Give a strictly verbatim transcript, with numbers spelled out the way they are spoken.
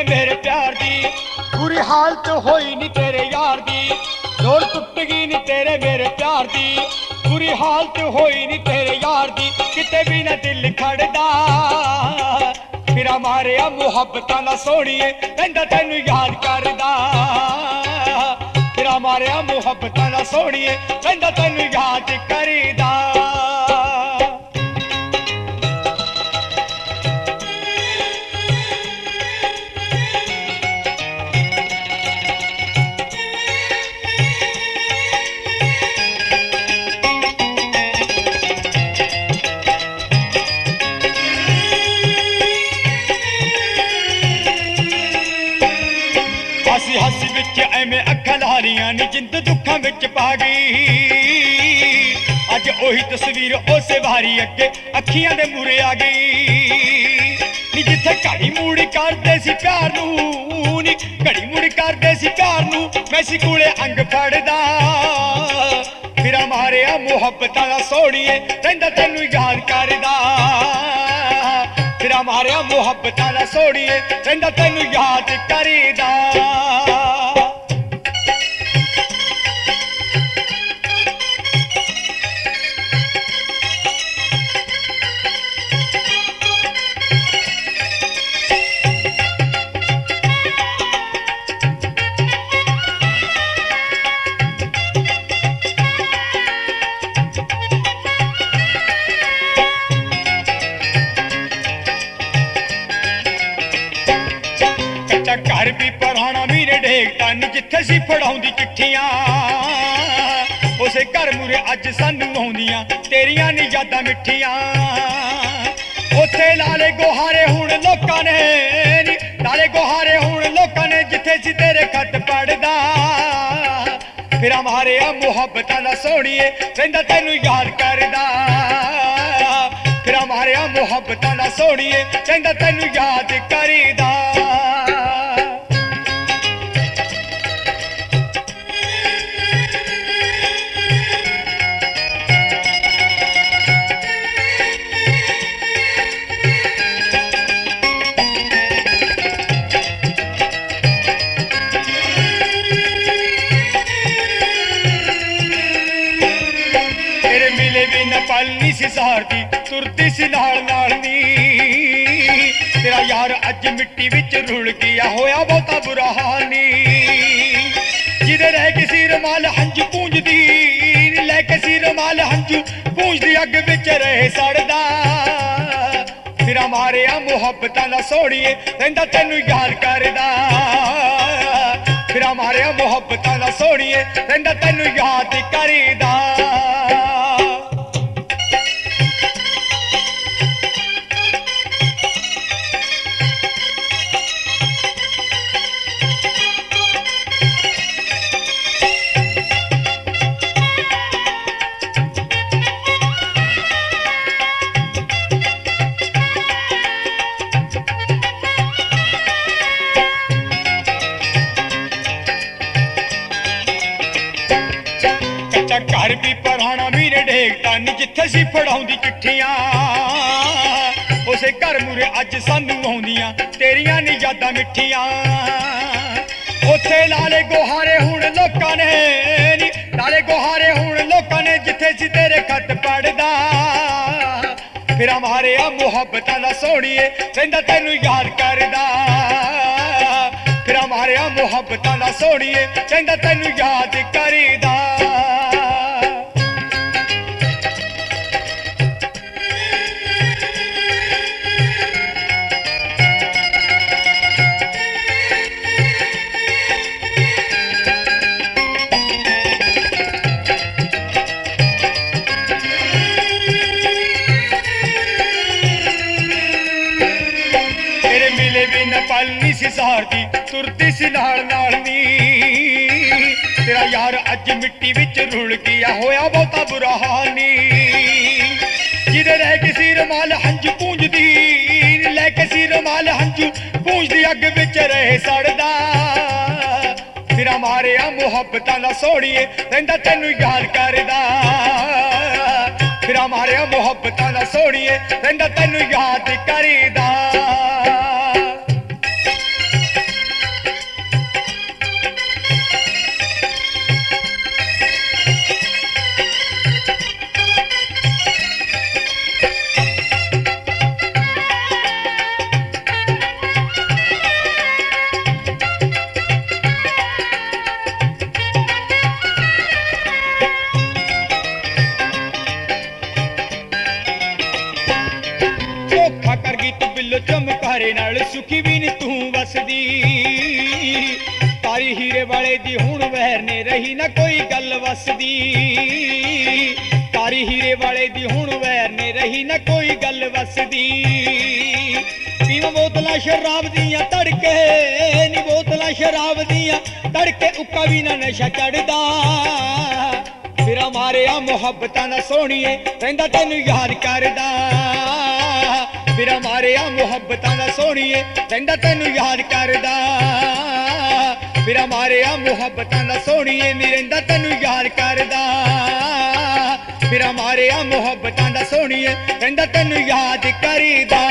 मेरे प्यार दी, बुरी हालत होई नी तेरे यार दी, जोड़ टुट गई नी तेरे मेरे प्यार दी, बुरी हालत होई नी तेरे यार दी, किते भी ना दिल खड़दा फिर मारे मुहब्बतां दा सोहणीए रहिंदा तैनू याद करदा, फिर मारे मुहब्बतां दा सोहणीए रहिंदा तैनू याद करदा। हसी हसी विच एवें अखां लारियां नी जिंद दुखां विच पा गई, अज ओही तस्वीर उसे वारी अगे अखियां दे मूरे आ गई नी, जिथे घड़ी मुड़ करदे सी प्यार नूं नी, घड़ी मुड़ करदे सी प्यार नूं मैं सी कूले अंग फड़दा, फिर मारे मुहब्बतां दा सोहणीए रहिंदा तैनू याद करदा, फिर मारे मुहब्बतां दा सोहणीए रहिंदा तैनू याद करदा। घर भी पराना मीरे ढेकता नी जिथे सी फड़ाउंदी चिट्ठियां, उसे घर मुरे अज सानू आउंदियां तेरियां नी यादां मिठियां, उथे लाले गुहारे हुण लोकां ने नी, लाले गुहारे हुण लोकां ने जिथे सी तेरे खत पढ़दा, फिर मारे मुहब्बतां दा सोहणीए रहिंदा तैनू याद करदा, फिर मारे मुहब्बतां दा सोहणीए रहिंदा तैनू याद करदा। पल नी सी सहारदी तुरदी सी नाल नाल नी, तेरा यार अज मिट्टी विच रुल गया होया बहुता बुरा हाल नी, जिदे रह के सी रमाल हंज पूंजदी लैके सी रमाल हंजू पूंजदी अग विच रहे सड़दा, फिर मारे मुहब्बतां दा सोहणीए रहिंदा तैनू याद करदा, फिर मारे मुहब्बतां दा सोहणीए रहिंदा तैनू याद करदा। घर भी पराना मीरे ढेकता नी जिथे सी फड़ाउंदी चिट्ठियां, उसे घर मुरे अज सानू आउंदियां तेरियां नी यादां मिठियां, उथे लाले गुहारे हुण लोकां ने नी, लाले गुहारे हुण लोकां ने जिथे सी तेरे खत पढ़दा, फिर मारे मुहब्बतां दा सोहणीए रहिंदा तैनू याद करदा, फिर मारे मुहब्बतां दा सोहणीए रहिंदा तैनू याद करदा। पल नी सी सहारदी तुरदी सी नाल नाल नी, तेरा यार अज मिट्टी विच रुल गया होया बहुता बुरा हाल नी, जिदे रह के सी रमाल हंज पूंजदी लैके सी रमाल हंजू पूंजदी अग विच रहे सड़दा, फिर मारे मुहब्बतां दा सोहणीए रहिंदा तैनू याद करदा, फिर मारे मुहब्बतां दा सोहणीए रहिंदा तैनू याद करदा। ਤਾਰੀ ਹੀਰੇ ਵਾਲੇ ਦੀ ਹੁਣ ਵਹਿਰ ਨੇ ਰਹੀ ਨਾ ਕੋਈ ਗੱਲ ਵਸਦੀ ਤਾਰੀ ਹੀਰੇ ਵਾਲੇ ਦੀ ਹੁਣ ਵਹਿਰ ਨੇ ਰਹੀ ਨਾ ਕੋਈ ਗੱਲ ਵਸਦੀ ਪੀਵਾਂ ਬੋਤਲਾਂ ਸ਼ਰਾਬ ਦੀਆਂ ਤੜਕੇ ਨੀ ਬੋਤਲਾਂ ਸ਼ਰਾਬ ਦੀਆਂ ਤੜਕੇ ਉੱਕਾ ਵੀ ਨਾ ਨਸ਼ਾ ਚੜਦਾ ਫਿਰਾਂ ਮਾਰਿਆ ਮੁਹੱਬਤਾਂ ਦਾ ਸੋਹਣੀਏ ਰਹਿੰਦਾ ਤੈਨੂੰ ਯਾਦ ਕਰਦਾ ਫਿਰਾਂ ਮਾਰਿਆ ਮੁਹੱਬਤਾਂ ਦਾ ਸੋਹਣੀਏ ਰਹਿੰਦਾ ਤੈਨੂੰ ਯਾਦ ਕਰਦਾ ਫਿਰਾਂ ਮਾਰਿਆ ਮੁਹੱਬਤਾਂ ਦਾ ਸੋਹਣੀਏ ਨੀ ਰਹਿੰਦਾ ਤੈਨੂੰ ਯਾਦ ਕਰਦਾ ਫਿਰਾਂ ਮਾਰਿਆ ਮੁਹੱਬਤਾਂ ਦਾ ਸੋਹਣੀਏ ਰਹਿੰਦਾ ਤੈਨੂੰ ਯਾਦ ਕਰਦਾ